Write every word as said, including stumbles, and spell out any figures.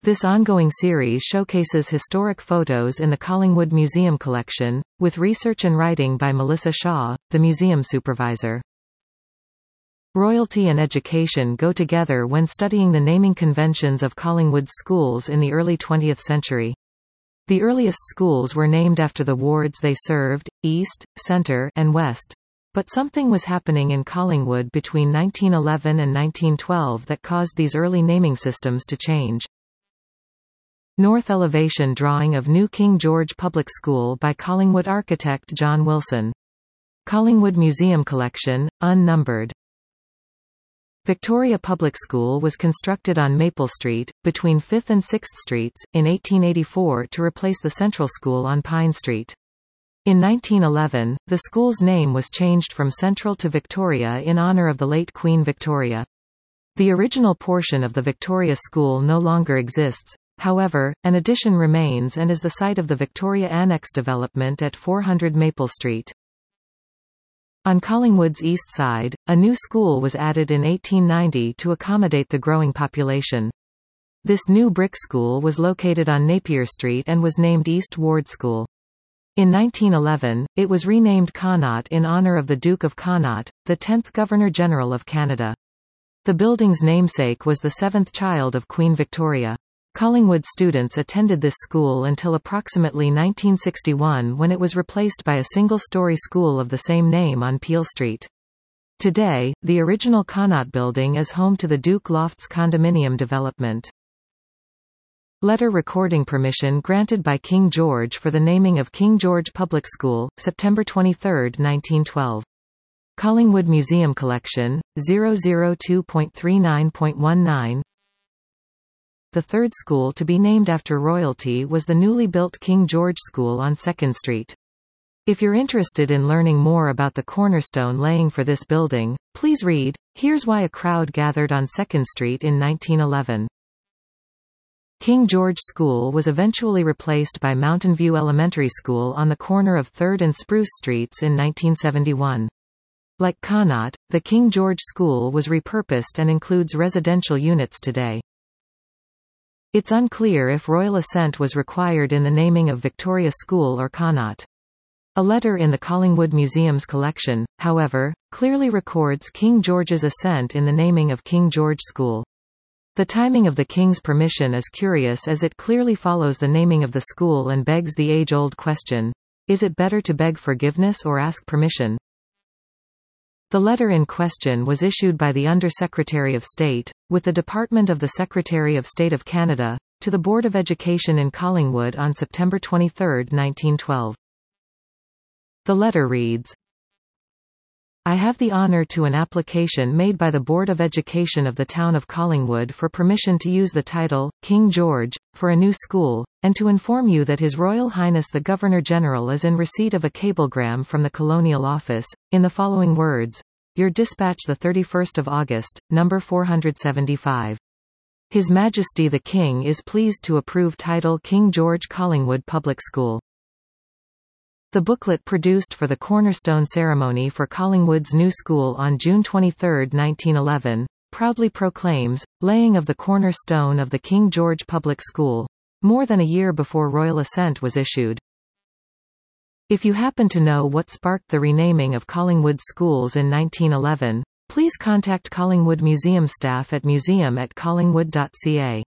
This ongoing series showcases historic photos in the Collingwood Museum collection, with research and writing by Melissa Shaw, the museum supervisor. Royalty and education go together when studying the naming conventions of Collingwood's schools in the early twentieth century. The earliest schools were named after the wards they served, East, Centre, and West. But something was happening in Collingwood between nineteen eleven and nineteen twelve that caused these early naming systems to change. North elevation drawing of new King George Public School by Collingwood architect John Wilson. Collingwood Museum Collection, unnumbered. Victoria Public School was constructed on Maple Street, between fifth and sixth Streets, in eighteen eighty-four to replace the Central School on Pine Street. In nineteen eleven, the school's name was changed from Central to Victoria in honour of the late Queen Victoria. The original portion of the Victoria School no longer exists. However, an addition remains and is the site of the Victoria Annex development at four hundred Maple Street. On Collingwood's east side, a new school was added in eighteen ninety to accommodate the growing population. This new brick school was located on Napier Street and was named East Ward School. In nineteen eleven, it was renamed Connaught in honour of the Duke of Connaught, the tenth Governor-General of Canada. The building's namesake was the seventh child of Queen Victoria. Collingwood students attended this school until approximately nineteen sixty-one, when it was replaced by a single-story school of the same name on Peel Street. Today, the original Connaught building is home to the Duke Lofts condominium development. Letter recording permission granted by King George for the naming of King George Public School, September twenty-third, nineteen twelve. Collingwood Museum Collection, zero zero two point three nine point one nine. The third school to be named after royalty was the newly built King George School on second Street. If you're interested in learning more about the cornerstone laying for this building, please read, Here's Why a Crowd Gathered on second Street in nineteen eleven. King George School was eventually replaced by Mountain View Elementary School on the corner of third and Spruce Streets in nineteen seventy-one. Like Connaught, the King George School was repurposed and includes residential units today. It's unclear if royal assent was required in the naming of Victoria School or Connaught. A letter in the Collingwood Museum's collection, however, clearly records King George's assent in the naming of King George School. The timing of the King's permission is curious as it clearly follows the naming of the school and begs the age-old question, is it better to beg forgiveness or ask permission? The letter in question was issued by the Under-Secretary of State, with the Department of the Secretary of State of Canada, to the Board of Education in Collingwood on September twenty-third, nineteen twelve. The letter reads, I have the honour to an application made by the Board of Education of the Town of Collingwood for permission to use the title, King George, for a new school, and to inform you that His Royal Highness the Governor-General is in receipt of a cablegram from the Colonial Office, in the following words, Your dispatch the thirty-first of August, number four hundred seventy-five. His Majesty the King is pleased to approve title King George Collingwood Public School. The booklet produced for the cornerstone ceremony for Collingwood's new school on June twenty-third, nineteen eleven, proudly proclaims, laying of the cornerstone of the King George Public School, more than a year before royal assent was issued. If you happen to know what sparked the renaming of Collingwood's schools in nineteen eleven, please contact Collingwood Museum staff at museum at collingwood dot c a.